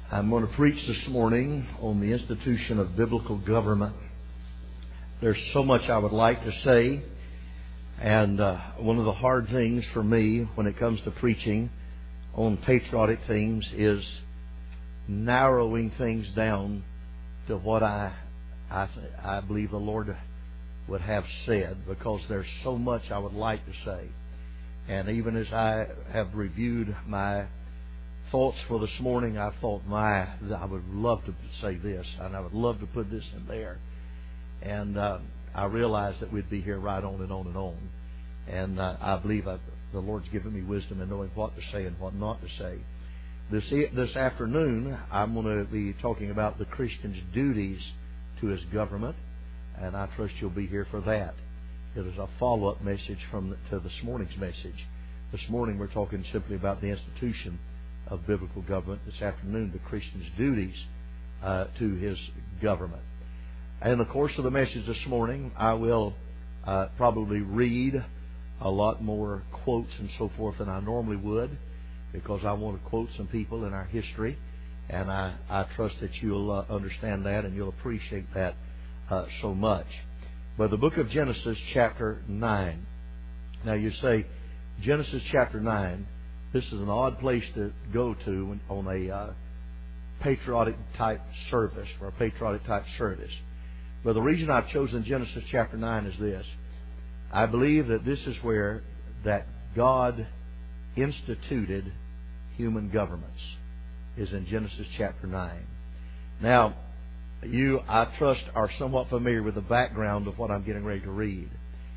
I'm going to preach this morning on the institution of biblical government. There's so much I would like to say, and one of the hard things for me when it comes to preaching on patriotic themes is narrowing things down to what I believe the Lord would have said, because there's so much I would like to say. And even as I have reviewed my thoughts for this morning, I thought, I would love to say this, and I would love to put this in there. And I realized that we'd be here right on and on and on. And I believe the Lord's given me wisdom in knowing what to say and what not to say. This afternoon, I'm going to be talking about the Christian's duties to his government, and I trust you'll be here for that. It is a follow-up message to this morning's message. This morning, we're talking simply about the institution of biblical government. This afternoon, the Christian's duties to his government. And in the course of the message this morning, I will probably read a lot more quotes and so forth than I normally would, because I want to quote some people in our history, and I trust that you'll understand that and you'll appreciate that so much. But the book of Genesis, chapter 9. Now you say, Genesis chapter 9, this is an odd place to go to on a patriotic type service, or a patriotic type service. But the reason I've chosen Genesis chapter 9 is this. I believe that this is where that God instituted human governments, is in Genesis chapter 9. Now, you, I trust, are somewhat familiar with the background of what I'm getting ready to read.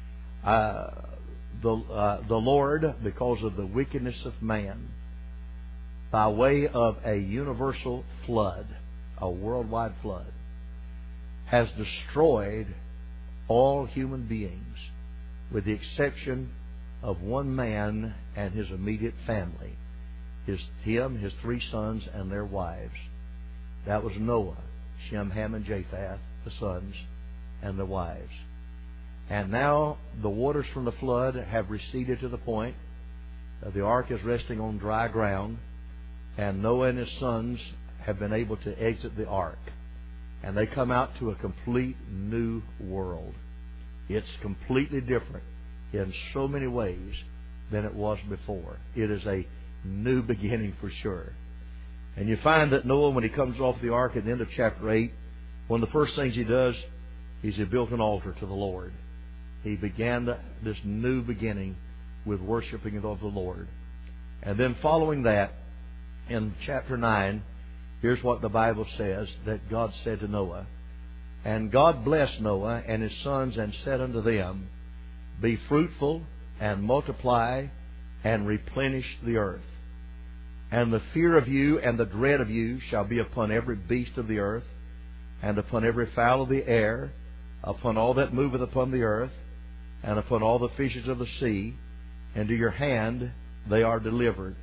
The Lord, because of the wickedness of man, by way of a universal flood, a worldwide flood, has destroyed all human beings with the exception of one man and his immediate family, his three sons and their wives. That was Noah, Shem, Ham, and Japheth, the sons and the wives. And now the waters from the flood have receded to the point that the ark is resting on dry ground, and Noah and his sons have been able to exit the ark. And they come out to a complete new world. It's completely different in so many ways than it was before. It is a new beginning for sure. And you find that Noah, when he comes off the ark at the end of chapter 8, one of the first things he does is he built an altar to the Lord. He began this new beginning with worshiping of the Lord. And then following that, in chapter 9, here's what the Bible says that God said to Noah. And God blessed Noah and his sons and said unto them, Be fruitful and multiply and replenish the earth. And the fear of you and the dread of you shall be upon every beast of the earth, and upon every fowl of the air, upon all that moveth upon the earth, and upon all the fishes of the sea. And to your hand they are delivered.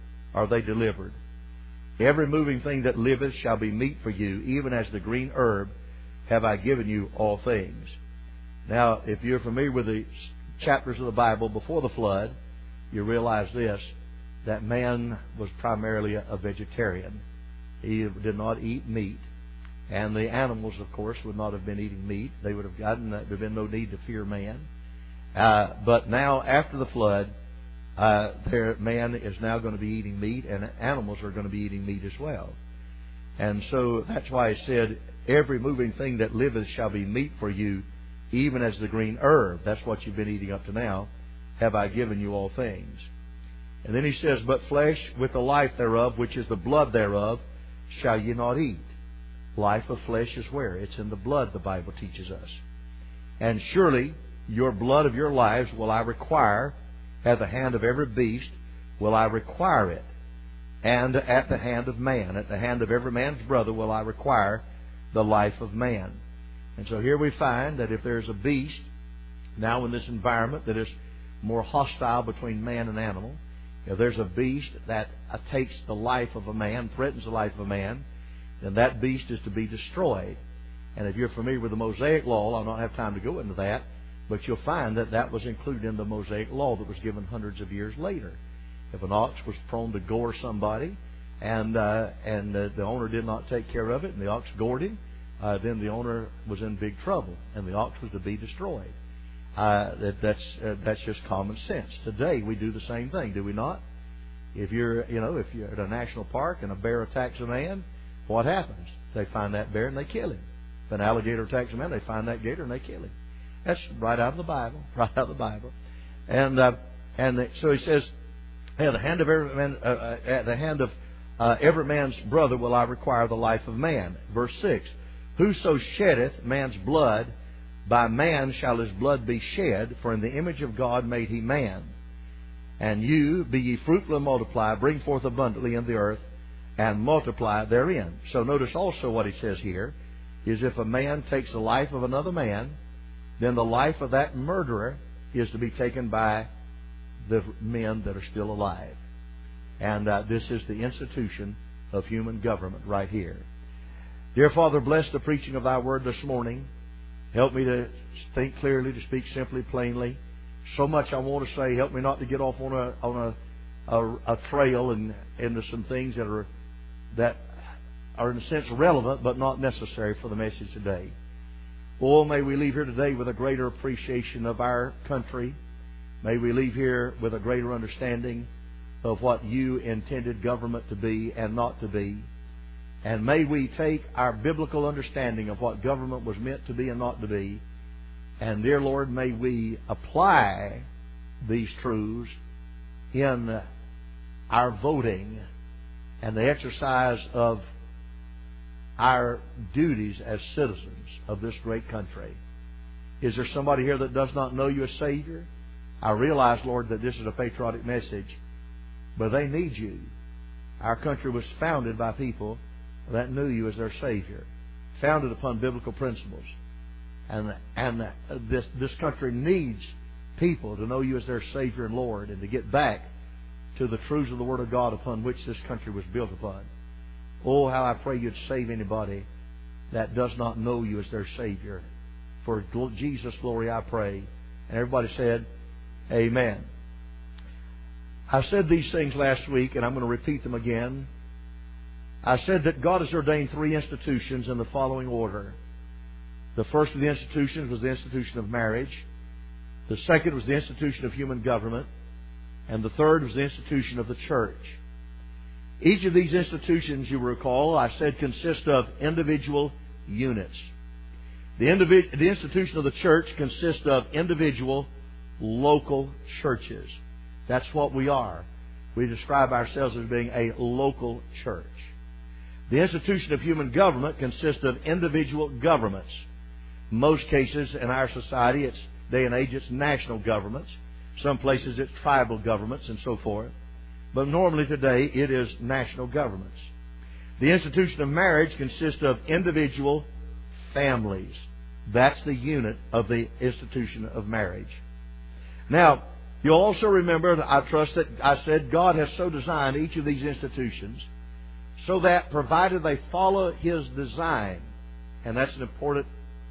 Every moving thing that liveth shall be meat for you, even as the green herb have I given you all things. Now, if you're familiar with the chapters of the Bible before the flood, you realize this, that man was primarily a vegetarian. He did not eat meat. And the animals, of course, would not have been eating meat. They would have there would have been no need to fear man. But now, after the flood, man is now going to be eating meat, and animals are going to be eating meat as well. And so that's why he said, Every moving thing that liveth shall be meat for you, even as the green herb. That's what you've been eating up to now. Have I given you all things. And then he says, But flesh with the life thereof, which is the blood thereof, shall ye not eat. Life of flesh is where? It's in the blood, the Bible teaches us. And surely your blood of your lives will I require. At the hand of every beast will I require it. And at the hand of man, at the hand of every man's brother will I require the life of man. And so here we find that if there's a beast now in this environment that is more hostile between man and animal, if there's a beast that takes the life of a man, threatens the life of a man, then that beast is to be destroyed. And if you're familiar with the Mosaic Law, I'll not have time to go into that, but you'll find that that was included in the Mosaic Law that was given hundreds of years later. If an ox was prone to gore somebody, and the owner did not take care of it, and the ox gored him, then the owner was in big trouble, and the ox was to be destroyed. That's just common sense. Today we do the same thing, do we not? If you're at a national park and a bear attacks a man, what happens? They find that bear and they kill him. If an alligator attacks a man, they find that gator and they kill him. That's right out of the Bible. Right out of the Bible. So he says, "At the hand of every man's brother will I require the life of man." Verse 6: "Whoso sheddeth man's blood, by man shall his blood be shed, for in the image of God made he man. And you, be ye fruitful and multiply, bring forth abundantly in the earth, and multiply therein." So notice also what he says here is, if a man takes the life of another man, then the life of that murderer is to be taken by the men that are still alive. And this is the institution of human government right here. Dear Father, bless the preaching of Thy Word this morning. Help me to think clearly, to speak simply, plainly. So much I want to say. Help me not to get off on a trail and into some things that are in a sense relevant but not necessary for the message today. Oh, may we leave here today with a greater appreciation of our country. May we leave here with a greater understanding of what You intended government to be and not to be. And may we take our biblical understanding of what government was meant to be and not to be, and, dear Lord, may we apply these truths in our voting and the exercise of our duties as citizens of this great country. Is there somebody here that does not know You as Savior? I realize, Lord, that this is a patriotic message, but they need You. Our country was founded by people that knew You as their Savior, founded upon biblical principles. And this country needs people to know You as their Savior and Lord, and to get back to the truths of the Word of God upon which this country was built upon. Oh, how I pray You'd save anybody that does not know You as their Savior. For Jesus' glory I pray. And everybody said, Amen. I said these things last week, and I'm going to repeat them again. I said that God has ordained three institutions in the following order. The first of the institutions was the institution of marriage. The second was the institution of human government. And the third was the institution of the church. Each of these institutions, you recall, I said consist of individual units. The institution of the church consists of individual local churches. That's what we are. We describe ourselves as being a local church. The institution of human government consists of individual governments. In most cases in our society, it's day and age, it's national governments. Some places it's tribal governments and so forth. But normally today it is national governments. The institution of marriage consists of individual families. That's the unit of the institution of marriage. Now, you'll also remember, I trust that I said God has so designed each of these institutions so that provided they follow His design, and that's an important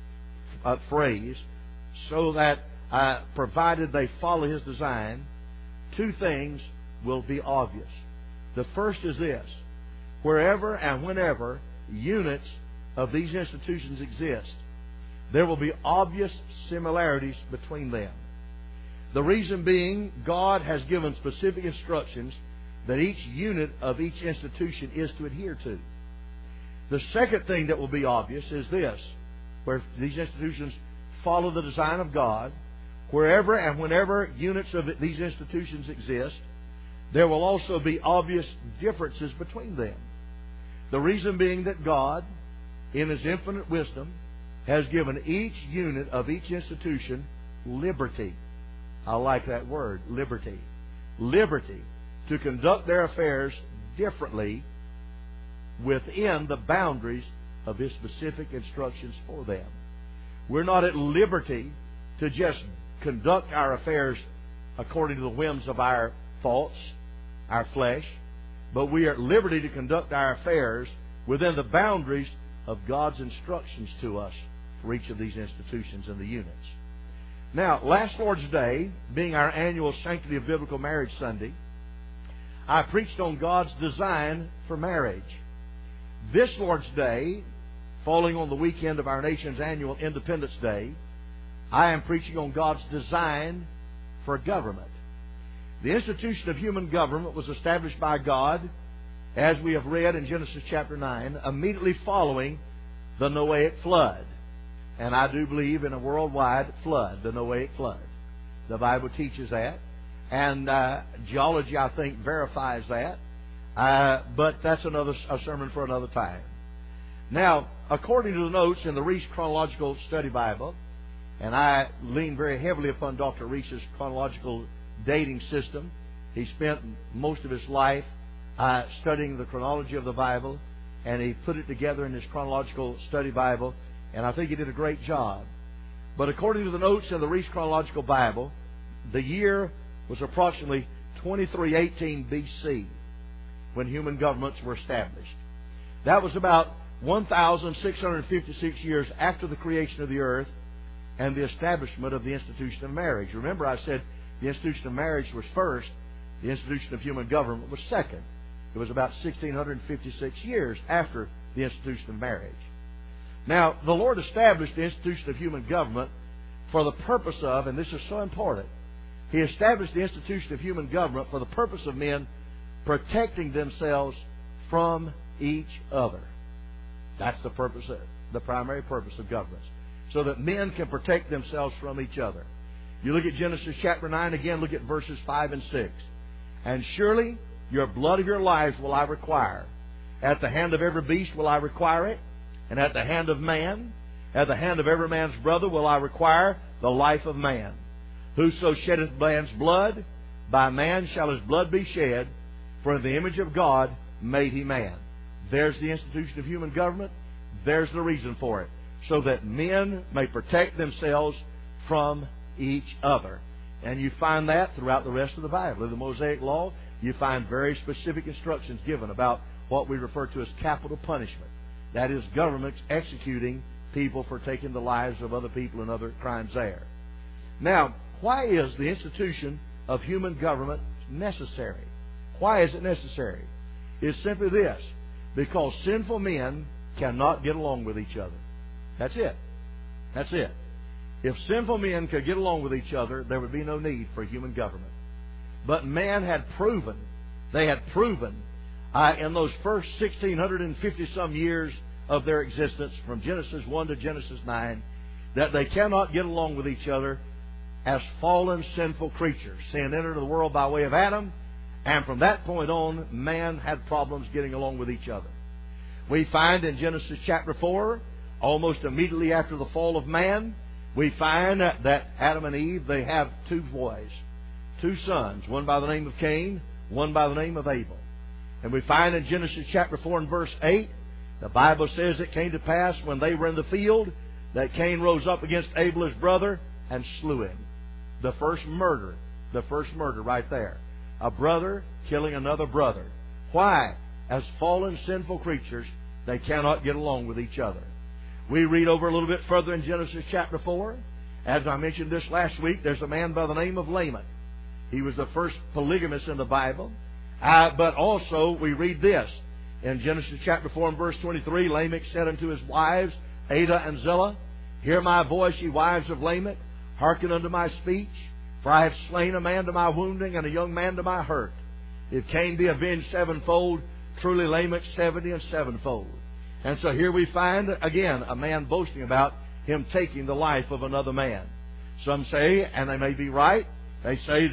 phrase, so that provided they follow His design, two things will be obvious. The first is this: wherever and whenever units of these institutions exist, there will be obvious similarities between them. The reason being, God has given specific instructions that each unit of each institution is to adhere to. The second thing that will be obvious is this: where these institutions follow the design of God, wherever and whenever units of these institutions exist, there will also be obvious differences between them. The reason being that God, in His infinite wisdom, has given each unit of each institution liberty. I like that word, liberty. Liberty to conduct their affairs differently within the boundaries of His specific instructions for them. We're not at liberty to just conduct our affairs according to the whims of our thoughts, our flesh, but we are at liberty to conduct our affairs within the boundaries of God's instructions to us for each of these institutions and the units. Now, last Lord's Day, being our annual Sanctity of Biblical Marriage Sunday, I preached on God's design for marriage. This Lord's Day, falling on the weekend of our nation's annual Independence Day, I am preaching on God's design for government. The institution of human government was established by God, as we have read in Genesis chapter 9, immediately following the Noahic flood. And I do believe in a worldwide flood, the Noahic flood. The Bible teaches that. And geology, I think, verifies that. But that's a sermon for another time. Now, according to the notes in the Reese Chronological Study Bible, and I lean very heavily upon Dr. Reese's chronological dating system. He spent most of his life studying the chronology of the Bible, and he put it together in his Chronological Study Bible, and I think he did a great job. But according to the notes in the Reese Chronological Bible, the year was approximately 2318 BC when human governments were established. That was about 1,656 years after the creation of the earth and the establishment of the institution of marriage. Remember, I said the institution of marriage was first. The institution of human government was second. It was about 1,656 years after the institution of marriage. Now, the Lord established the institution of human government for the purpose of, and this is so important, He established the institution of human government for the purpose of men protecting themselves from each other. That's the purpose, the primary purpose of governments. So that men can protect themselves from each other. You look at Genesis chapter 9 again, look at verses 5 and 6. And surely your blood of your lives will I require. At the hand of every beast will I require it. And at the hand of man, at the hand of every man's brother will I require the life of man. Whoso sheddeth man's blood, by man shall his blood be shed. For in the image of God made he man. There's the institution of human government. There's the reason for it. So that men may protect themselves from each other. And you find that throughout the rest of the Bible. In the Mosaic Law, you find very specific instructions given about what we refer to as capital punishment. That is, governments executing people for taking the lives of other people and other crimes there. Now, why is the institution of human government necessary? Why is it necessary? It's simply this. Because sinful men cannot get along with each other. That's it. That's it. If sinful men could get along with each other, there would be no need for human government. But man had proven, in those first 1,650-some years of their existence, from Genesis 1 to Genesis 9, that they cannot get along with each other as fallen, sinful creatures. Sin entered the world by way of Adam, and from that point on, man had problems getting along with each other. We find in Genesis chapter 4, almost immediately after the fall of man, we find that Adam and Eve, they have two boys, two sons, one by the name of Cain, one by the name of Abel. And we find in Genesis chapter 4 and verse 8, the Bible says it came to pass when they were in the field that Cain rose up against Abel his brother and slew him. The first murder right there. A brother killing another brother. Why? As fallen, sinful creatures, they cannot get along with each other. We read over a little bit further in Genesis chapter 4. As I mentioned this last week, there's a man by the name of Lamech. He was the first polygamist in the Bible. But also, we read this. In Genesis chapter 4 and verse 23, Lamech said unto his wives, Adah and Zillah, Hear my voice, ye wives of Lamech, hearken unto my speech. For I have slain a man to my wounding, and a young man to my hurt. If Cain be avenged sevenfold, truly Lamech 70 and sevenfold. And so here we find, again, a man boasting about him taking the life of another man. Some say, and they may be right, they say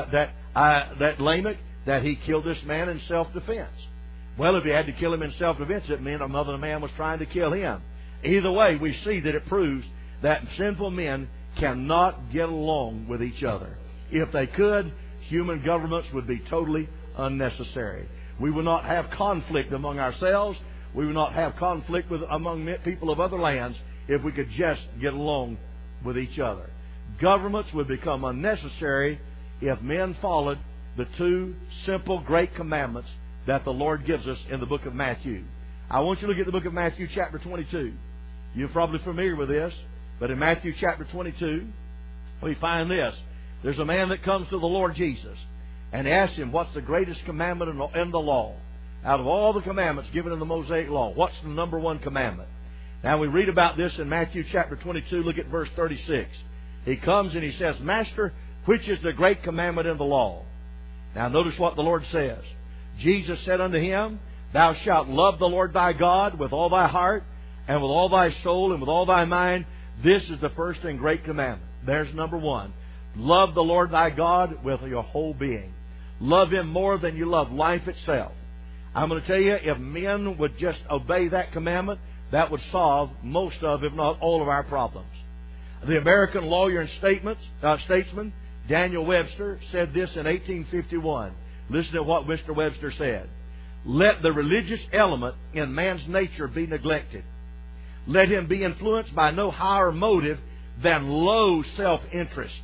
that Lamech, that he killed this man in self-defense. Well, if he had to kill him in self-defense, it meant another man was trying to kill him. Either way, we see that it proves that sinful men cannot get along with each other. If they could, human governments would be totally unnecessary. We would not have conflict among ourselves. We would not have conflict among people of other lands if we could just get along with each other. Governments would become unnecessary if men followed the two simple great commandments that the Lord gives us in the book of Matthew. I want you to look at the book of Matthew chapter 22. You're probably familiar with this, but in Matthew chapter 22, we find this. There's a man that comes to the Lord Jesus, And he asked him, what's the greatest commandment in the law? Out of all the commandments given in the Mosaic Law, what's the number one commandment? Now we read about this in Matthew chapter 22. Look at verse 36. He comes and he says, Master, which is the great commandment in the law? Now notice what the Lord says. Jesus said unto him, Thou shalt love the Lord thy God with all thy heart, and with all thy soul, and with all thy mind. This is the first and great commandment. There's number one. Love the Lord thy God with your whole being. Love Him more than you love life itself. I'm going to tell you, if men would just obey that commandment, that would solve most of, if not all of our problems. The American lawyer and statesman, Daniel Webster, said this in 1851. Listen to what Mr. Webster said. Let the religious element in man's nature be neglected. Let him be influenced by no higher motive than low self-interest,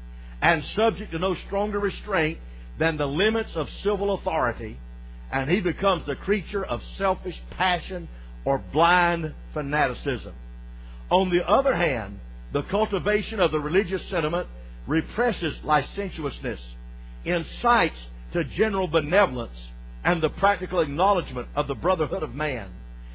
and subject to no stronger restraint than the limits of civil authority, and he becomes the creature of selfish passion or blind fanaticism. On the other hand, the cultivation of the religious sentiment represses licentiousness, incites to general benevolence and the practical acknowledgement of the brotherhood of man,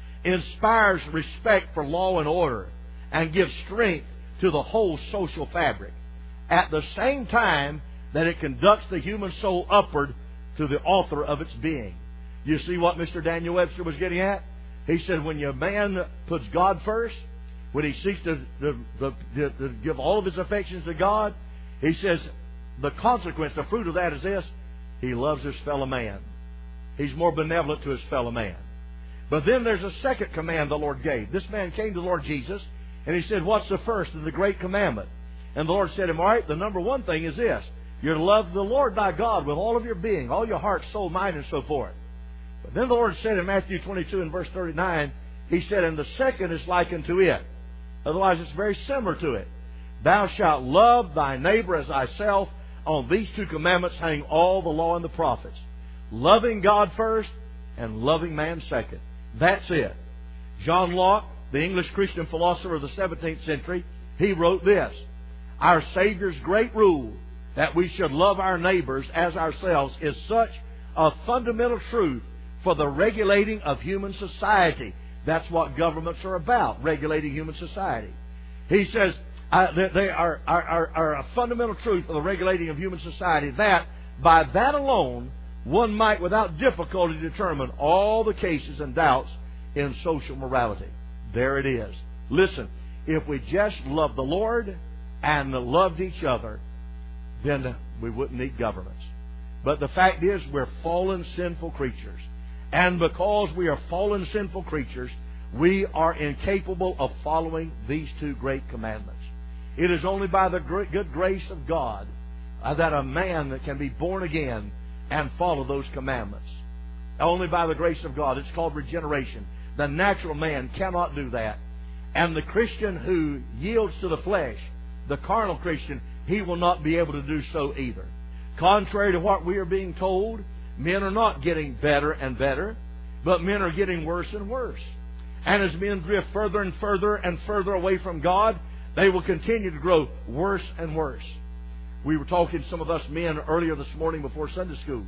inspires respect for law and order, and gives strength to the whole social fabric, at the same time that it conducts the human soul upward to the author of its being. You see what Mr. Daniel Webster was getting at? He said when your man puts God first, when he seeks to give all of his affections to God, he says the consequence, the fruit of that is this: he loves his fellow man. He's more benevolent to his fellow man. But then there's a second command the Lord gave. This man came to the Lord Jesus, and he said, what's the first and the great commandment? And the Lord said to him, all right, the number one thing is this: you're to love the Lord thy God with all of your being, all your heart, soul, mind, and so forth. But then the Lord said in Matthew 22 and verse 39, He said, and the second is like unto it. Otherwise, it's very similar to it. Thou shalt love thy neighbor as thyself. On these two commandments hang all the law and the prophets. Loving God first and loving man second. That's it. John Locke, the English Christian philosopher of the 17th century, he wrote this: Our Savior's great rule that we should love our neighbors as ourselves is such a fundamental truth for the regulating of human society. That's what governments are about, regulating human society. He says that they are a fundamental truth for the regulating of human society, that by that alone one might without difficulty determine all the cases and doubts in social morality. There it is. Listen, if we just loved the Lord and loved each other, then we wouldn't need governments. But the fact is, we're fallen, sinful creatures. And because we are fallen, sinful creatures, we are incapable of following these two great commandments. It is only by the good grace of God that a man can be born again and follow those commandments. Only by the grace of God. It's called regeneration. The natural man cannot do that. And the Christian who yields to the flesh, the carnal Christian, he will not be able to do so either. Contrary to what we are being told, men are not getting better and better, but men are getting worse and worse. And as men drift further and further and further away from God, they will continue to grow worse and worse. We were talking, some of us men, earlier this morning before Sunday school.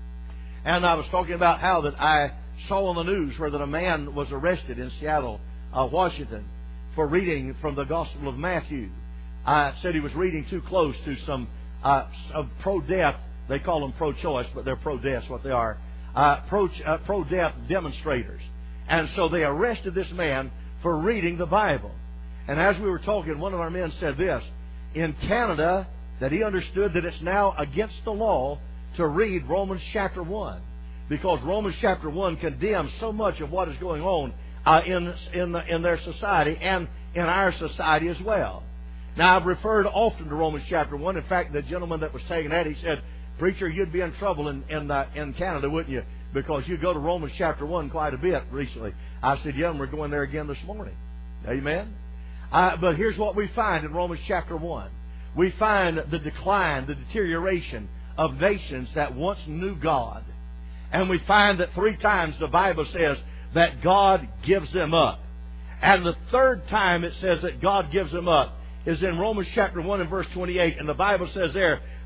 And I was talking about how that I saw on the news where that a man was arrested in Seattle, Washington, for reading from the Gospel of Matthew. I said he was reading too close to some pro-death. They call them pro-choice, but they're pro-death, what they are. Pro-death demonstrators. And so they arrested this man for reading the Bible. And as we were talking, one of our men said this: in Canada, that he understood that it's now against the law to read Romans chapter 1. Because Romans chapter 1 condemns so much of what is going on in their society and in our society as well. Now, I've referred often to Romans chapter 1. In fact, the gentleman that was taking that, he said, Preacher, you'd be in trouble in Canada, wouldn't you? Because you go to Romans chapter 1 quite a bit recently. I said, yeah, and we're going there again this morning. Amen? But here's what we find in Romans chapter 1. We find the decline, the deterioration of nations that once knew God. And we find that 3 times the Bible says that God gives them up. And the third time it says that God gives them up is in Romans chapter 1 and verse 28. And the Bible says there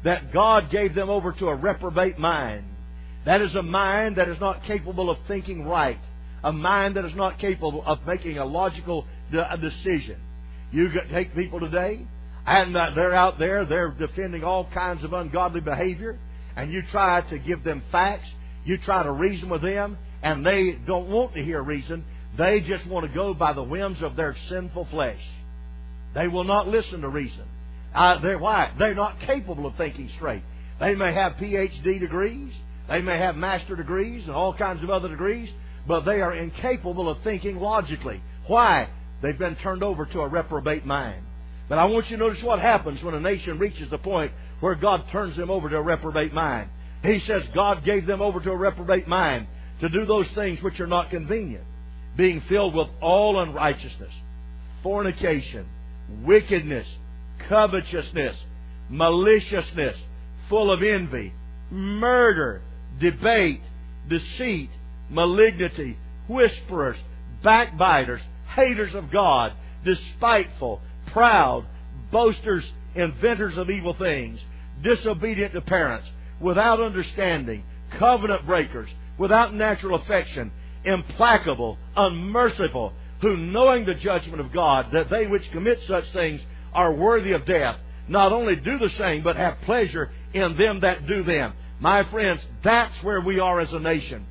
that God gave them over to a reprobate mind. That is a mind that is not capable of thinking right. A mind that is not capable of making a logical decision. You take people today, and they're out there, they're defending all kinds of ungodly behavior, and you try to give them facts, you try to reason with them, and they don't want to hear reason. They just want to go by the whims of their sinful flesh. They will not listen to reason. Why? They're not capable of thinking straight. They may have PhD degrees, they may have master degrees and all kinds of other degrees, but they are incapable of thinking logically. Why? They've been turned over to a reprobate mind. But I want you to notice what happens when a nation reaches the point where God turns them over to a reprobate mind. He says God gave them over to a reprobate mind to do those things which are not convenient, being filled with all unrighteousness, fornication, wickedness, covetousness, maliciousness, full of envy, murder, debate, deceit, malignity, whisperers, backbiters, haters of God, despiteful, proud, boasters, inventors of evil things, disobedient to parents, without understanding, covenant breakers, without natural affection, implacable, unmerciful, who knowing the judgment of God, that they which commit such things are worthy of death, not only do the same, but have pleasure in them that do them. My friends, that's where we are as a nation.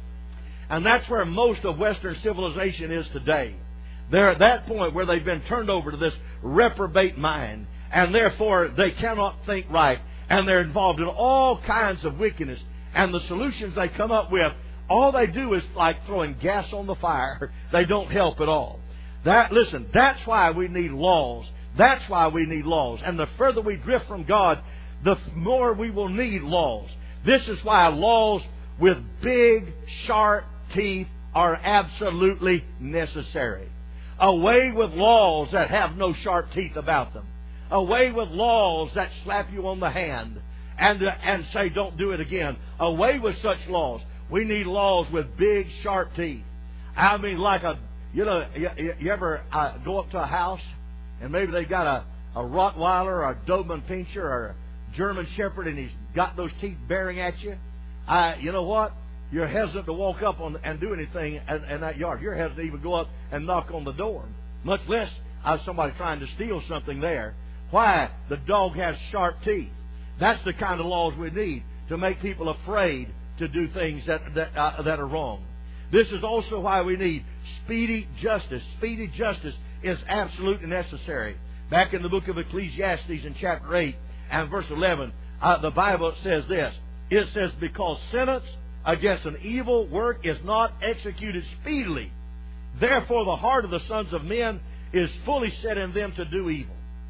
And that's where most of Western civilization is today. They're at that point where they've been turned over to this reprobate mind, and therefore they cannot think right, and they're involved in all kinds of wickedness. And the solutions they come up with, all they do is like throwing gas on the fire. They don't help at all. Listen, that's why we need laws. That's why we need laws. And the further we drift from God, the more we will need laws. This is why laws with big, sharp teeth are absolutely necessary. Away with laws that have no sharp teeth about them. Away with laws that slap you on the hand and say don't do it again. Away with such laws. We need laws with big, sharp teeth. I mean, like you ever go up to a house and maybe they got a Rottweiler or a Doberman Pinscher or a German Shepherd and he's got those teeth bearing at you? You know what? You're hesitant to walk up and do anything in that yard. You're hesitant to even go up and knock on the door, much less somebody trying to steal something there. Why? The dog has sharp teeth. That's the kind of laws we need to make people afraid to do things that are wrong. This is also why we need speedy justice. Speedy justice is absolutely necessary. Back in the book of Ecclesiastes in chapter 8 and verse 11, the Bible says this. It says, because sentence against an evil work is not executed speedily, therefore the heart of the sons of men is fully set in them to do evil.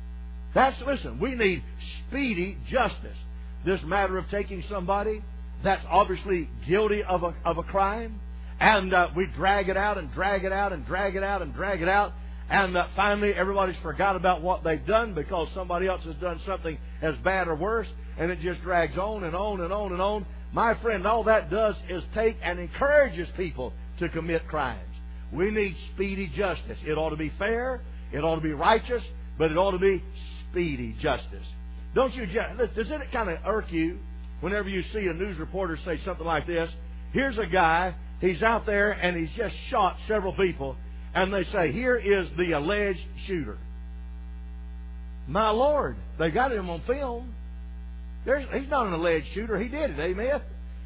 Listen, we need speedy justice. This matter of taking somebody that's obviously guilty of a crime, and we drag it out and drag it out and drag it out and drag it out, and finally everybody's forgot about what they've done because somebody else has done something as bad or worse, and it just drags on and on and on and on. My friend, all that does is take and encourages people to commit crimes. We need speedy justice. It ought to be fair, it ought to be righteous, but it ought to be speedy justice. Does it kind of irk you whenever you see a news reporter say something like this? Here's a guy, he's out there and he's just shot several people, and they say, here is the alleged shooter. My Lord, they got him on film. He's not an alleged shooter. He did it. Amen?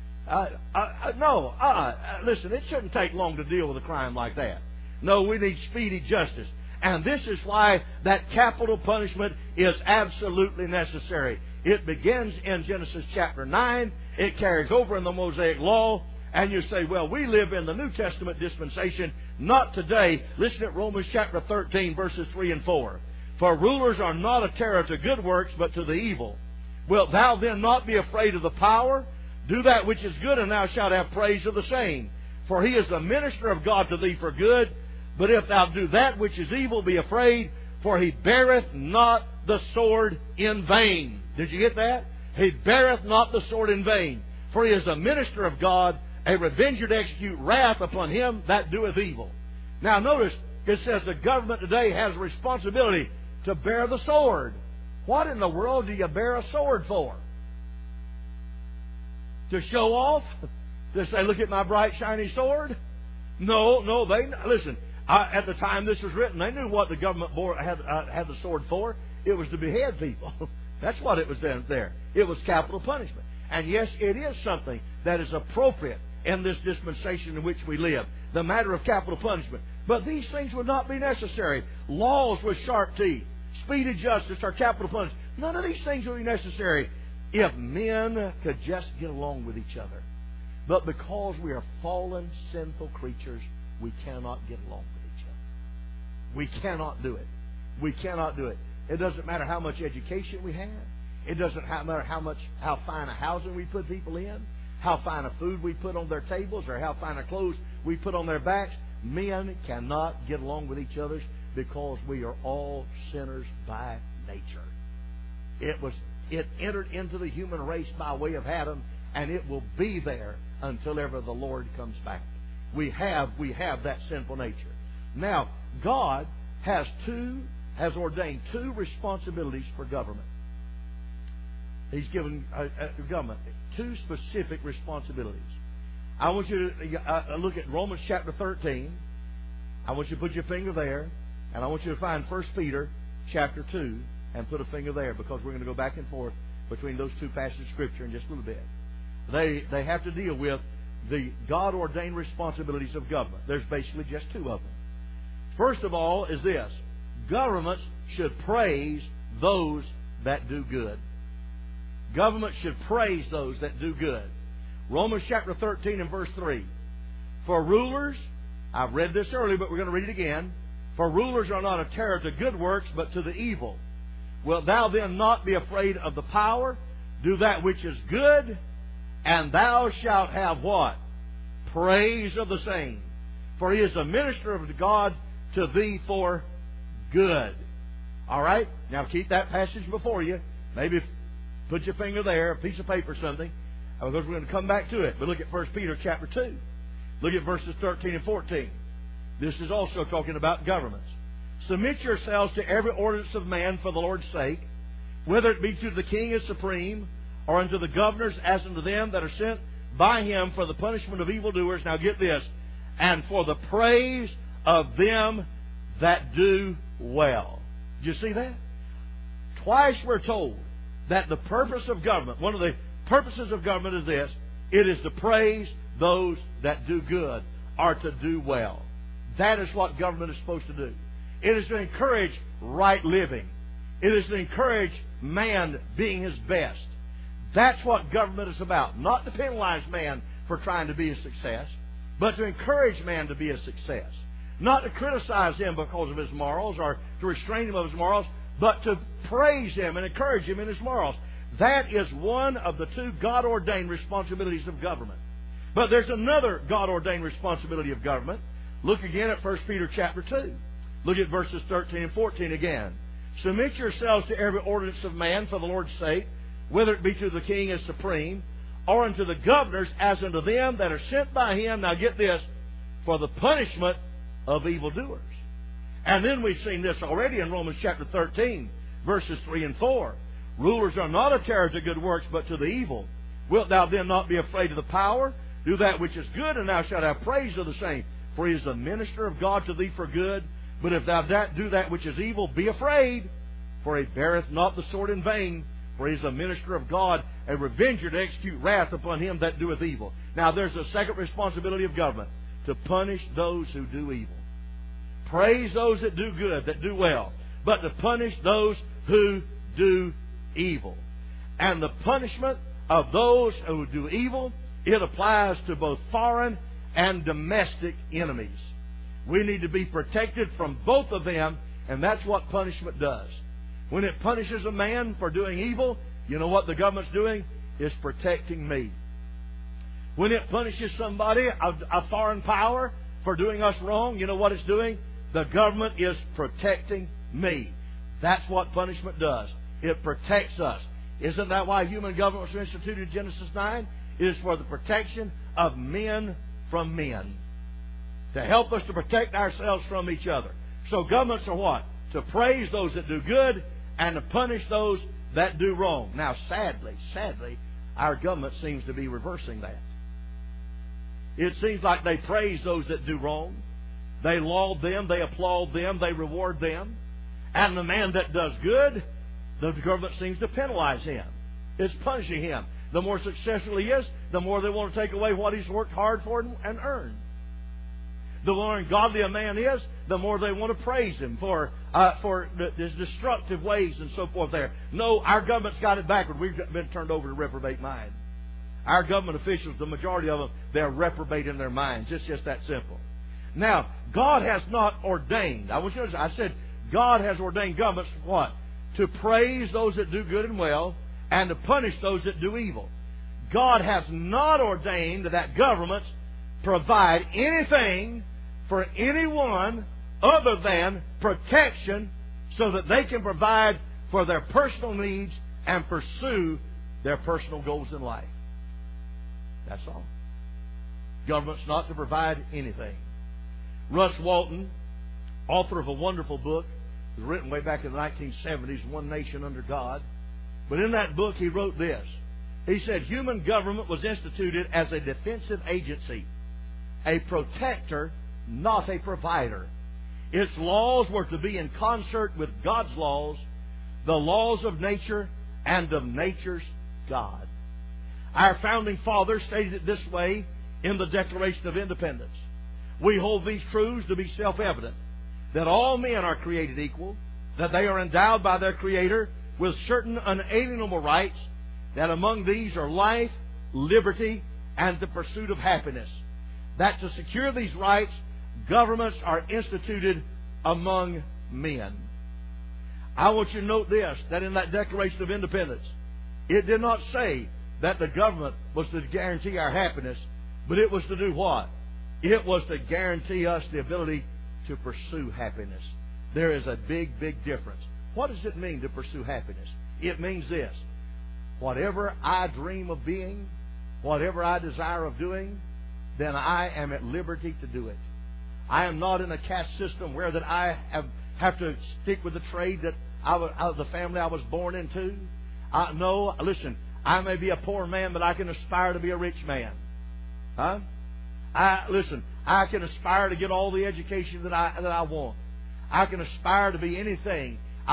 Listen, it shouldn't take long to deal with a crime like that. No, we need speedy justice. And this is why that capital punishment is absolutely necessary. It begins in Genesis chapter 9. It carries over in the Mosaic Law. And you say, well, we live in the New Testament dispensation. Not today. Listen at Romans chapter 13, verses 3 and 4. For rulers are not a terror to good works, but to the evil. Wilt thou then not be afraid of the power? Do that which is good, and thou shalt have praise of the same. For he is the minister of God to thee for good. But if thou do that which is evil, be afraid, for he beareth not the sword in vain. Did you get that? He beareth not the sword in vain. For he is a minister of God, a revenger to execute wrath upon him that doeth evil. Now notice, it says the government today has a responsibility to bear the sword. What in the world do you bear a sword for? To show off? To say, look at my bright, shiny sword? No. Listen, at the time this was written, they knew what the government had the sword for. It was to behead people. That's what it was there. It was capital punishment. And yes, it is something that is appropriate in this dispensation in which we live. The matter of capital punishment. But these things would not be necessary. Laws with sharp teeth, speedy justice, or capital punishment. None of these things would be necessary if men could just get along with each other. But because we are fallen, sinful creatures, we cannot get along with each other. We cannot do it. We cannot do it. It doesn't matter how much education we have. It doesn't matter how fine a housing we put people in, how fine a food we put on their tables, or how fine a clothes we put on their backs. Men cannot get along with each other because we are all sinners by nature. It entered into the human race by way of Adam, and it will be there until ever the Lord comes back. We have that sinful nature. Now, God has ordained two responsibilities for government. He's given government two specific responsibilities. I want you to look at Romans chapter 13. I want you to put your finger there, and I want you to find 1 Peter chapter 2 and put a finger there, because we're going to go back and forth between those two passages of Scripture in just a little bit. They have to deal with the God-ordained responsibilities of government. There's basically just two of them. First of all is this: governments should praise those that do good. Government should praise those that do good. Romans chapter 13 and verse 3. For rulers, I've read this earlier, but we're going to read it again. For rulers are not a terror to good works, but to the evil. Wilt thou then not be afraid of the power? Do that which is good, and thou shalt have what? Praise of the same. For he is a minister of God to thee for good. All right? Now keep that passage before you. Maybe put your finger there, a piece of paper or something, because we're going to come back to it. But look at 1 Peter chapter 2. Look at verses 13 and 14. This is also talking about governments. Submit yourselves to every ordinance of man for the Lord's sake, whether it be to the king as supreme, or unto the governors as unto them that are sent by him for the punishment of evildoers. Now get this. And for the praise of them that do well. Did you see that? Twice we're told that the purpose of government, one of the purposes of government is this: it is to praise those that do good, or to do well. That is what government is supposed to do. It is to encourage right living. It is to encourage man being his best. That's what government is about. Not to penalize man for trying to be a success, but to encourage man to be a success. Not to criticize him because of his morals or to restrain him of his morals, but to praise him and encourage him in his morals. That is one of the two God-ordained responsibilities of government. But there's another God-ordained responsibility of government. Look again at 1 Peter chapter 2. Look at verses 13 and 14 again. Submit yourselves to every ordinance of man for the Lord's sake, whether it be to the king as supreme, or unto the governors as unto them that are sent by him. Now get this: for the punishment of evildoers. And then we've seen this already in Romans chapter 13, verses 3 and 4. Rulers are not a terror to good works, but to the evil. Wilt thou then not be afraid of the power? Do that which is good, and thou shalt have praise of the same. For he is the minister of God to thee for good. But if thou do that which is evil, be afraid, for he beareth not the sword in vain. For he is a minister of God, a revenger to execute wrath upon him that doeth evil. Now there's a second responsibility of government: to punish those who do evil. Praise those that do good, that do well, but to punish those who do evil. And the punishment of those who do evil, it applies to both foreign and domestic enemies. We need to be protected from both of them, and that's what punishment does. When it punishes a man for doing evil, you know what the government's doing? It's protecting me. When it punishes somebody, a foreign power, for doing us wrong, you know what it's doing? The government is protecting me. That's what punishment does. It protects us. Isn't that why human government was instituted in Genesis 9? It is for the protection of men from men. To help us to protect ourselves from each other. So governments are what? To praise those that do good and to punish those that do wrong. Now, sadly, our government seems to be reversing that. It seems like they praise those that do wrong. They laud them, they applaud them, they reward them. And the man that does good, the government seems to penalize him. It's punishing him. The more successful he is, the more they want to take away what he's worked hard for and earned. The more ungodly a man is, the more they want to praise him for his destructive ways and so forth there. No, our government's got it backward. We've been turned over to reprobate mind. Our government officials, the majority of them, they're reprobate in their minds. It's just that simple. Now, God has not ordained. I said God has ordained governments for what? To praise those that do good and well, and to punish those that do evil. God has not ordained that governments provide anything for anyone other than protection so that they can provide for their personal needs and pursue their personal goals in life. That's all. Government's not to provide anything. Russ Walton, author of a wonderful book, it was written way back in the 1970s, One Nation Under God. But in that book he wrote this. He said, human government was instituted as a defensive agency, a protector, not a provider. Its laws were to be in concert with God's laws, the laws of nature and of nature's God. Our founding fathers stated it this way in the Declaration of Independence. We hold these truths to be self-evident, that all men are created equal, that they are endowed by their Creator with certain unalienable rights, that among these are life, liberty, and the pursuit of happiness. That to secure these rights, governments are instituted among men. I want you to note this, that in that Declaration of Independence, it did not say that the government was to guarantee our happiness, but it was to do what? It was to guarantee us the ability to pursue happiness. There is a big, big difference. What does it mean to pursue happiness? It means this. Whatever I dream of being, whatever I desire of doing, then I am at liberty to do it. I am not in a caste system where that I have to stick with the trade that the family I was born into. No, listen, I may be a poor man, but I can aspire to be a rich man. Huh? Listen, I can aspire to get all the education that I want. I can aspire to be anything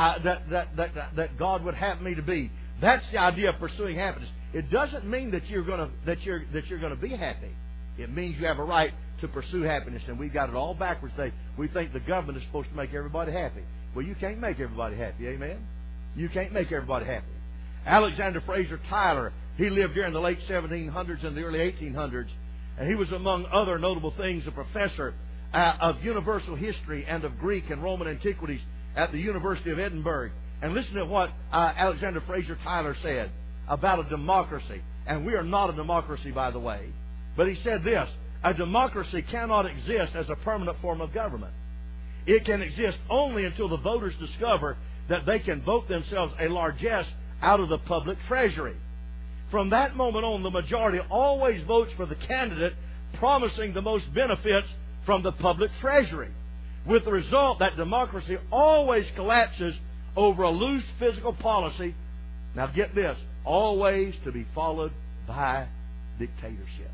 that God would have me to be. That's the idea of pursuing happiness. It doesn't mean that you're going to be happy. It means you have a right to pursue happiness, and we've got it all backwards. We think the government is supposed to make everybody happy. Well, you can't make everybody happy. Amen? You can't make everybody happy. Alexander Fraser Tyler, he lived during the late 1700s and the early 1800s, and he was, among other notable things, a professor of universal history and of Greek and Roman antiquities at the University of Edinburgh. And listen to what Alexander Fraser Tyler said about a democracy. And we are not a democracy, by the way. But he said this, a democracy cannot exist as a permanent form of government. It can exist only until the voters discover that they can vote themselves a largesse out of the public treasury. From that moment on, the majority always votes for the candidate promising the most benefits from the public treasury, with the result that democracy always collapses over a loose physical policy. Now get this, always to be followed by dictatorship.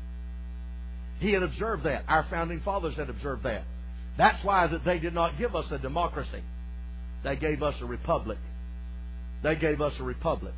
He had observed that. Our founding fathers had observed that. That's why that they did not give us a democracy. They gave us a republic. They gave us a republic.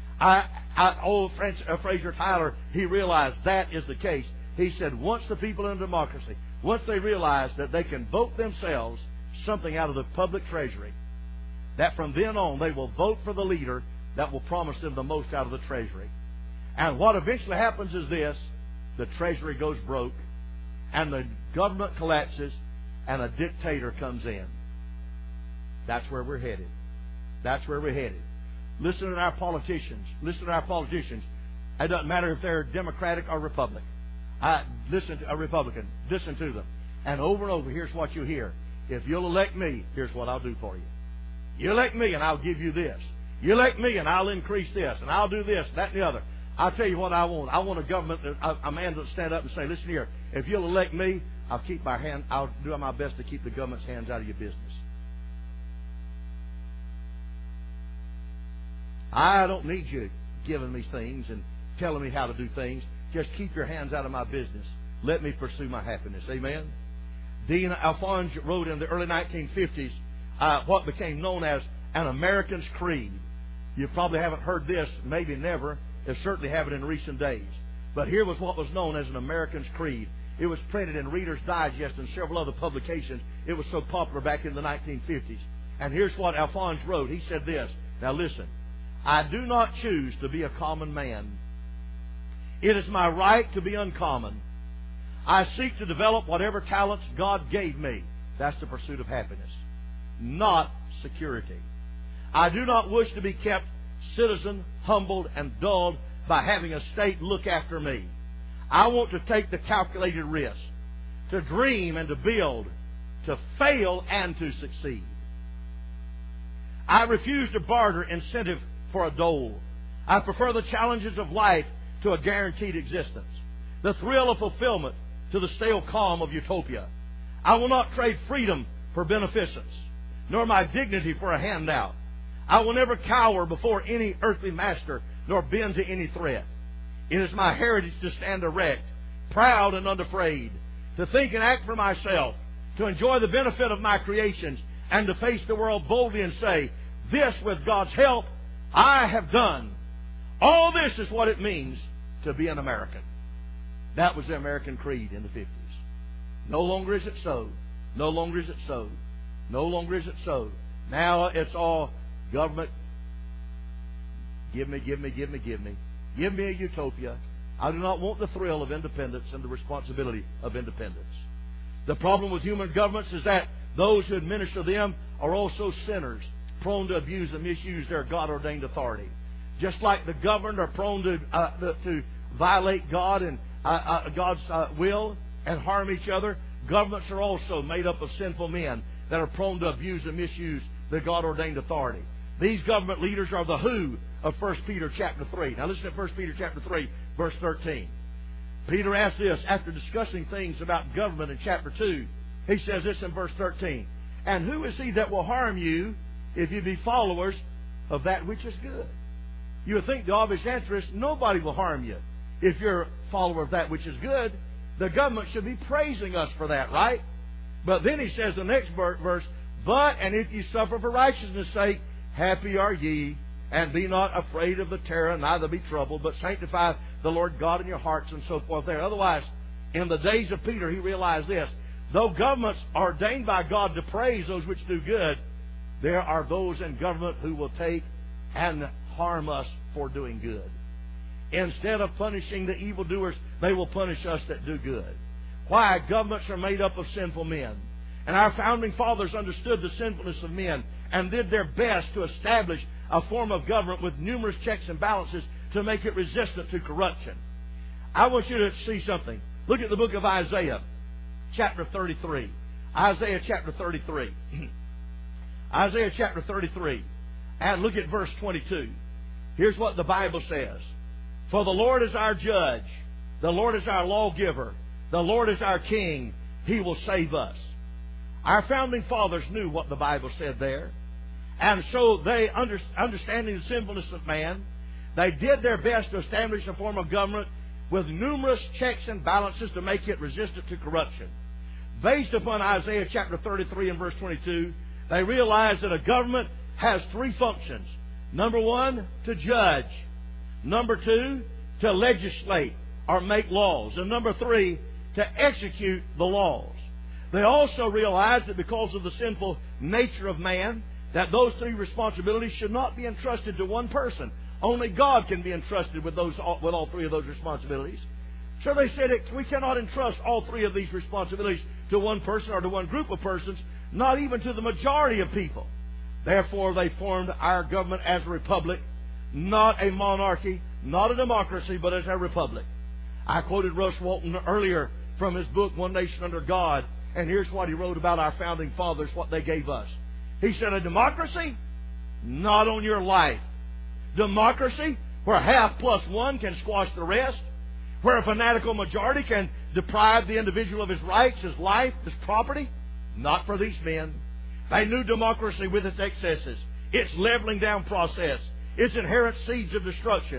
Fraser Tyler, he realized that is the case. He said once the people in democracy, once they realize that they can vote themselves something out of the public treasury, that from then on they will vote for the leader that will promise them the most out of the treasury. And what eventually happens is this, the treasury goes broke, and the government collapses, and a dictator comes in. That's where we're headed. That's where we're headed. Listen to our politicians. Listen to our politicians. It doesn't matter if they're Democratic or Republican. Listen to a Republican. Listen to them. And over, here's what you hear. If you'll elect me, here's what I'll do for you. You elect me and I'll give you this. You elect me and I'll increase this. And I'll do this, that, and the other. I'll tell you what I want. I want a government, a man to stand up and say, listen here, if you'll elect me, I'll do my best to keep the government's hands out of your business. I don't need you giving me things and telling me how to do things. Just keep your hands out of my business. Let me pursue my happiness. Amen? Dean Alphonse wrote in the early 1950s what became known as an American's Creed. You probably haven't heard this, maybe never. They certainly haven't in recent days. But here was what was known as an American's Creed. It was printed in Reader's Digest and several other publications. It was so popular back in the 1950s. And here's what Alphonse wrote. He said this. Now listen. I do not choose to be a common man. It is my right to be uncommon. I seek to develop whatever talents God gave me. That's the pursuit of happiness, not security. I do not wish to be kept citizen, humbled, and dulled by having a state look after me. I want to take the calculated risk, to dream and to build, to fail and to succeed. I refuse to barter incentive for a dole. I prefer the challenges of life to a guaranteed existence, the thrill of fulfillment to the stale calm of utopia. I will not trade freedom for beneficence, nor my dignity for a handout. I will never cower before any earthly master, nor bend to any threat. It is my heritage to stand erect, proud and unafraid, to think and act for myself, to enjoy the benefit of my creations, and to face the world boldly and say, this, with God's help, I have done. All this is what it means to be an American. That was the American Creed in the 50s. No longer is it so. No longer is it so. No longer is it so. Now it's all government. Give me, give me, give me, give me. Give me a utopia. I do not want the thrill of independence and the responsibility of independence. The problem with human governments is that those who administer them are also sinners, prone to abuse and misuse their God-ordained authority. Just like the governed are prone to violate God and God's will and harm each other, governments are also made up of sinful men that are prone to abuse and misuse the God-ordained authority. These government leaders are the who of 1 Peter chapter 3. Now listen to 1 Peter chapter 3, verse 13. Peter asks this after discussing things about government in chapter 2. He says this in verse 13. And who is he that will harm you if you be followers of that which is good? You would think the obvious answer is nobody will harm you if you're a follower of that which is good. The government should be praising us for that, right? But then he says the next verse, but, and if you suffer for righteousness' sake, happy are ye, and be not afraid of the terror, neither be troubled, but sanctify the Lord God in your hearts, and so forth there. Otherwise, in the days of Peter, he realized this. Though governments are ordained by God to praise those which do good, there are those in government who will take and harm us for doing good. Instead of punishing the evildoers, they will punish us that do good. Why? Governments are made up of sinful men. And our founding fathers understood the sinfulness of men and did their best to establish a form of government with numerous checks and balances to make it resistant to corruption. I want you to see something. Look at the book of Isaiah, chapter 33. Isaiah chapter 33. Isaiah chapter 33. And look at verse 22. Here's what the Bible says. For the Lord is our judge. The Lord is our lawgiver. The Lord is our king. He will save us. Our founding fathers knew what the Bible said there. And so they, understanding the sinfulness of man, they did their best to establish a form of government with numerous checks and balances to make it resistant to corruption. Based upon Isaiah chapter 33 and verse 22, they realized that a government has three functions. Number one, to judge. Number two, to legislate or make laws. And number three, to execute the laws. They also realized that because of the sinful nature of man, that those three responsibilities should not be entrusted to one person. Only God can be entrusted with all three of those responsibilities. So they said we cannot entrust all three of these responsibilities to one person or to one group of persons, not even to the majority of people. Therefore, they formed our government as a republic, not a monarchy, not a democracy, but as a republic. I quoted Russ Walton earlier from his book, One Nation Under God, and here's what he wrote about our founding fathers, what they gave us. He said, a democracy? Not on your life. Democracy, where half plus one can squash the rest, where a fanatical majority can deprive the individual of his rights, his life, his property? Not for these men. They knew democracy with its excesses, its leveling down process, its inherent seeds of destruction.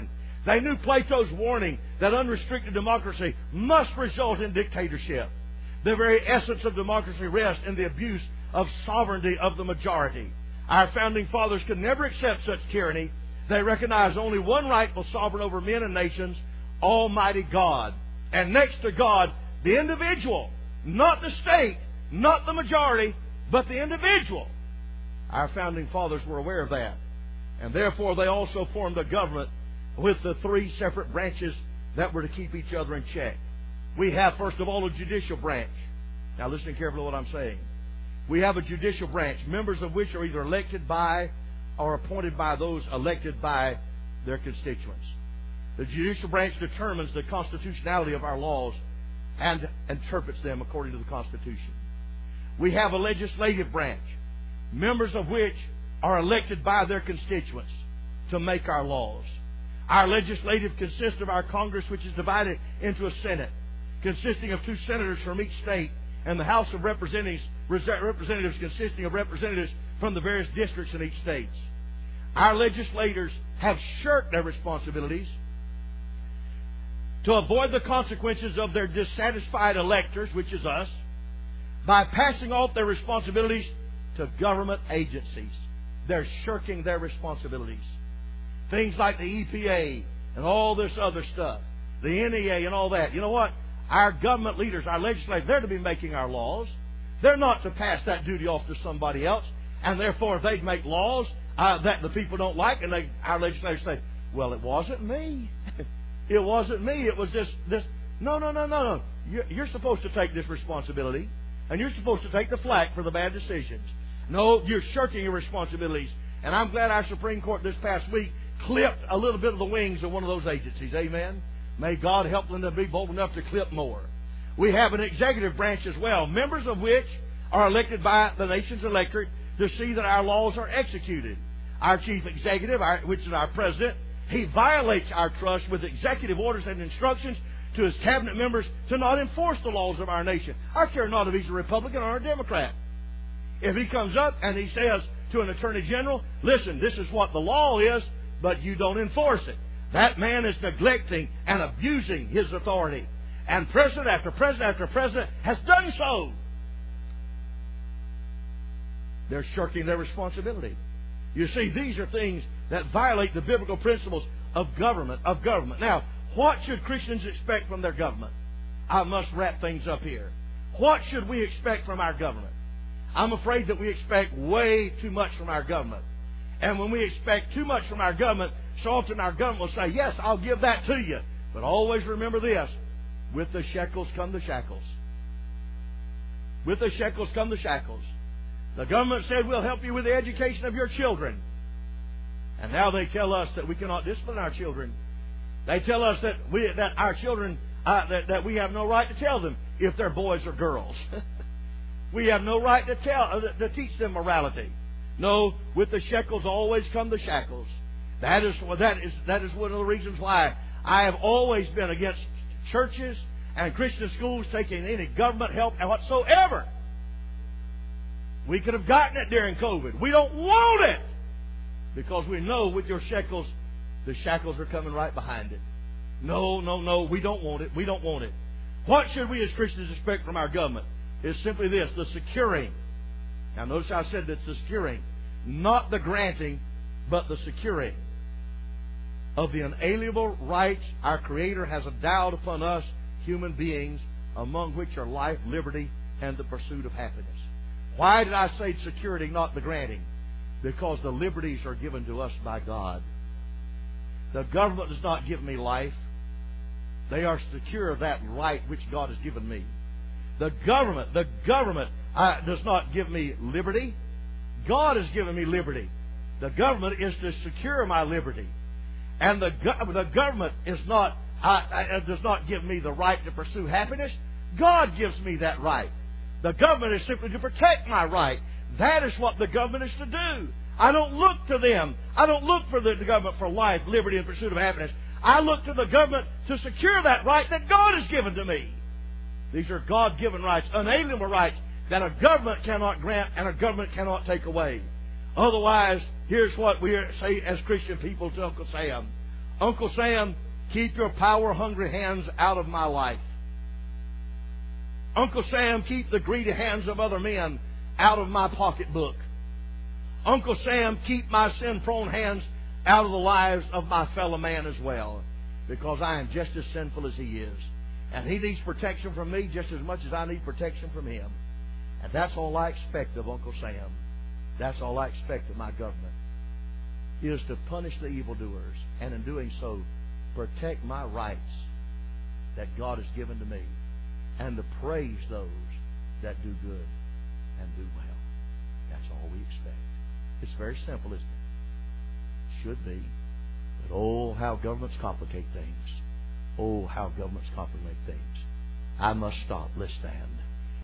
They knew Plato's warning that unrestricted democracy must result in dictatorship. The very essence of democracy rests in the abuse of sovereignty of the majority. Our founding fathers could never accept such tyranny. They recognized only one rightful sovereign over men and nations, Almighty God. And next to God, the individual, not the state, not the majority, but the individual. Our founding fathers were aware of that. And therefore they also formed a government with the three separate branches that were to keep each other in check. We have, first of all, a judicial branch. Now listen carefully to what I'm saying. We have a judicial branch, members of which are either elected by or appointed by those elected by their constituents. The judicial branch determines the constitutionality of our laws and interprets them according to the Constitution. We have a legislative branch, members of which are elected by their constituents to make our laws. Our legislative consists of our Congress, which is divided into a Senate, consisting of 2 senators from each state, and the House of Representatives consisting of representatives from the various districts in each state. Our legislators have shirked their responsibilities to avoid the consequences of their dissatisfied electors, which is us, by passing off their responsibilities to government agencies. They're shirking their responsibilities. Things like the EPA and all this other stuff, the NEA and all that. You know what? Our government leaders, our legislators, they're to be making our laws. They're not to pass that duty off to somebody else. And therefore, if they make laws that the people don't like, and our legislators say, well, it wasn't me. It wasn't me. It was this. No. You're supposed to take this responsibility. And you're supposed to take the flak for the bad decisions. No, you're shirking your responsibilities. And I'm glad our Supreme Court this past week clipped a little bit of the wings of one of those agencies. Amen? May God help them to be bold enough to clip more. We have an executive branch as well, members of which are elected by the nation's electorate to see that our laws are executed. Our chief executive, which is our president, he violates our trust with executive orders and instructions to his cabinet members to not enforce the laws of our nation. I care not if he's a Republican or a Democrat. If he comes up and he says to an attorney general, listen, this is what the law is, but you don't enforce it, that man is neglecting and abusing his authority. And president after president after president has done so. They're shirking their responsibility. You see, these are things that violate the biblical principles of government. Now, what should Christians expect from their government? I must wrap things up here. What should we expect from our government? I'm afraid that we expect way too much from our government. And when we expect too much from our government, so often our government will say, yes, I'll give that to you. But always remember this, with the shekels come the shackles. With the shekels come the shackles. The government said, we'll help you with the education of your children. And now they tell us that we cannot discipline our children. They tell us that our children, that we have no right to tell them if they're boys or girls. We have no right to teach them morality. No, with the shekels always come the shackles. That is one of the reasons why I have always been against churches and Christian schools taking any government help whatsoever. We could have gotten it during COVID. We don't want it because we know with your shekels, the shackles are coming right behind it. No, we don't want it. We don't want it. What should we as Christians expect from our government? It's simply this, the securing. Now notice I said it's the securing, not the granting, but the securing of the unalienable rights our Creator has endowed upon us, human beings, among which are life, liberty, and the pursuit of happiness. Why did I say security, not the granting? Because the liberties are given to us by God. The government does not give me life. They are secure of that right which God has given me. The government does not give me liberty. God has given me liberty. The government is to secure my liberty. And the government does not give me the right to pursue happiness. God gives me that right. The government is simply to protect my right. That is what the government is to do. I don't look to them. I don't look for the government for life, liberty, and pursuit of happiness. I look to the government to secure that right that God has given to me. These are God-given rights, unalienable rights that a government cannot grant and a government cannot take away. Otherwise, here's what we say as Christian people to Uncle Sam. Uncle Sam, keep your power-hungry hands out of my life. Uncle Sam, keep the greedy hands of other men out of my pocketbook. Uncle Sam, keep my sin-prone hands out of the lives of my fellow man as well, because I am just as sinful as he is. And he needs protection from me just as much as I need protection from him. And that's all I expect of Uncle Sam. That's all I expect of my government, is to punish the evildoers, and in doing so, protect my rights that God has given to me, and to praise those that do good and do well. That's all we expect. It's very simple, isn't it? Should be. But oh, how governments complicate things. Oh, how governments complicate things. I must stop. Let's stand.